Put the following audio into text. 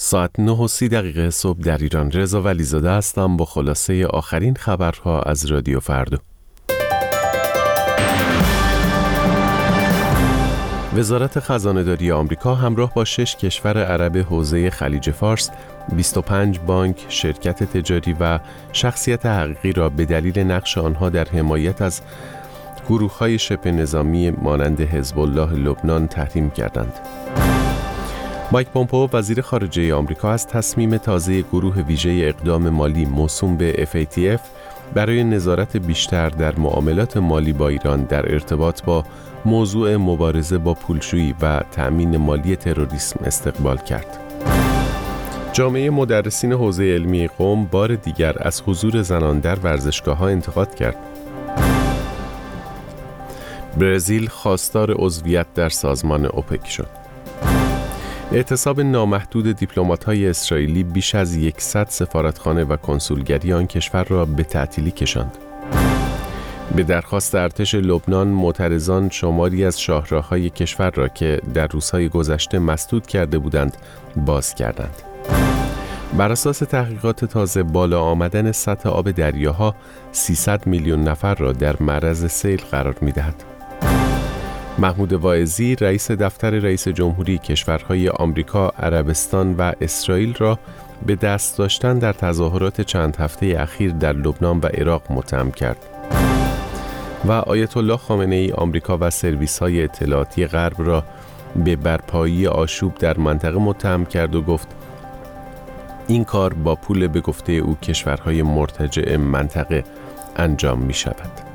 ساعت 9:30 صبح در ایران. رضا ولیزاده هستم با خلاصه آخرین خبرها از رادیو فردا. وزارت خزانه‌داری آمریکا همراه با 6 کشور عرب حوزه خلیج فارس 25 بانک، شرکت تجاری و شخصیت حقیقی را به دلیل نقش آنها در حمایت از گروه‌های شبه نظامی مانند حزب الله لبنان تحریم کردند. مایک پومپئو وزیر خارجه آمریکا از تصمیم تازه گروه ویژه اقدام مالی موسوم به FATF برای نظارت بیشتر در معاملات مالی با ایران در ارتباط با موضوع مبارزه با پولشویی و تأمین مالی تروریسم استقبال کرد. جامعه مدرسین حوزه علمی قم بار دیگر از حضور زنان در ورزشگاه‌ها انتقاد کرد. برزیل خواستار عضویت در سازمان اوپک شد. اعتصاب نامحدود دیپلمات‌های اسرائیلی بیش از 100 سفارتخانه و کنسولگری آن کشور را به تعطیلی کشاند. به درخواست ارتش لبنان، معترضان شماری از شاهراه‌های کشور را که در روزهای گذشته مسدود کرده بودند، باز کردند. بر اساس تحقیقات تازه، بالا آمدن سطح آب دریاها 300 میلیون نفر را در معرض سیل قرار می‌دهد. محمود واعظی، رئیس دفتر رئیس جمهوری کشورهای آمریکا، عربستان و اسرائیل را به دست داشتن در تظاهرات چند هفته اخیر در لبنان و عراق متهم کرد. و آیت الله خامنه‌ای آمریکا و سرویس‌های اطلاعاتی غرب را به برپایی آشوب در منطقه متهم کرد و گفت این کار با پول به گفته او کشورهای مرتجع منطقه انجام می شود.